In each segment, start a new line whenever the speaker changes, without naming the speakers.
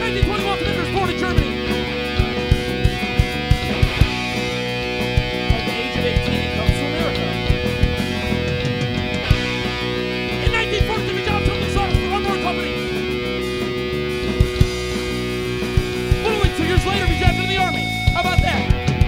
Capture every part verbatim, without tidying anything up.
nineteen twenty-one, Commander was born in Germany. At the age of eighteen, he comes to America. In nineteen forty-two, he joined the service for one more company. Literally two years later, he drafted in the Army. How about that?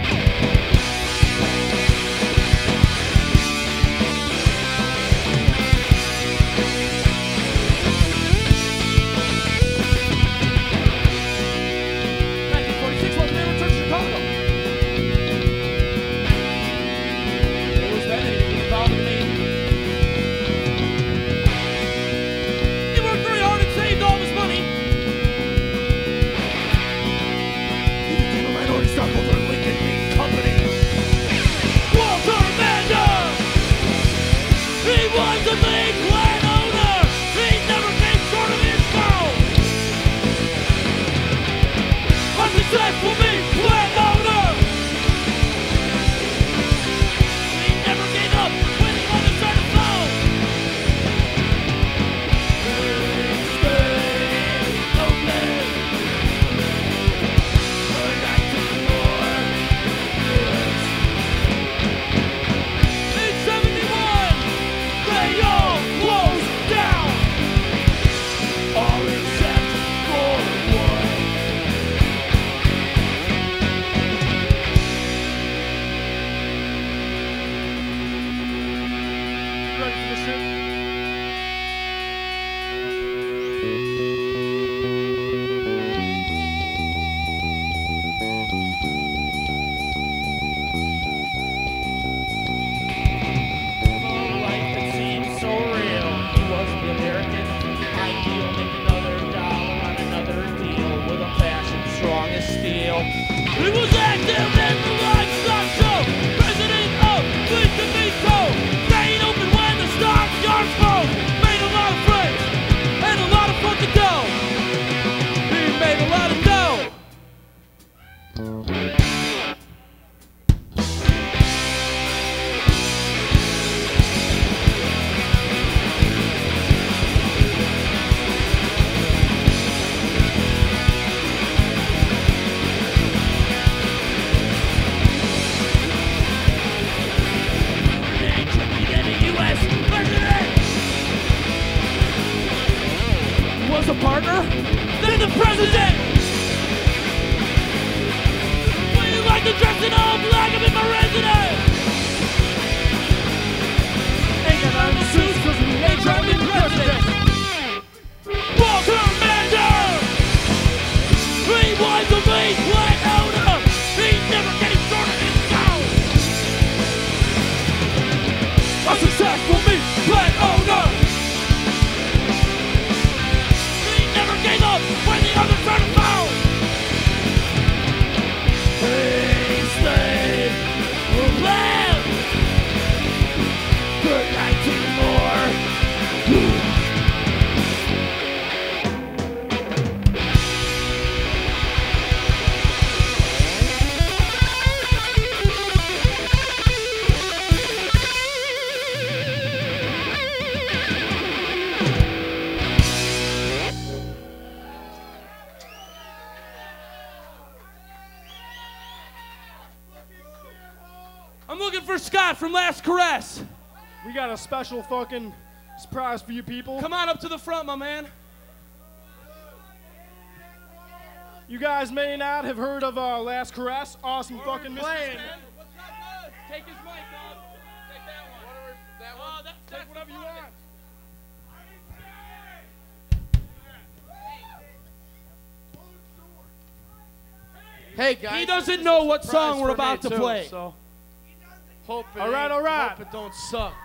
From Last Caress.
We got a special fucking surprise for you people.
Come on up to the front, my man.
You guys may not have heard of uh, Last Caress. Awesome
Where
fucking
playing. Take his mic, dog. Take that one.
Whatever, that one.
Oh, that,
Take whatever you want.
Hey guys,
he doesn't know what song we're about to
too,
play.
So hope it
all right,
ain't-
all right.
Hope it don't suck.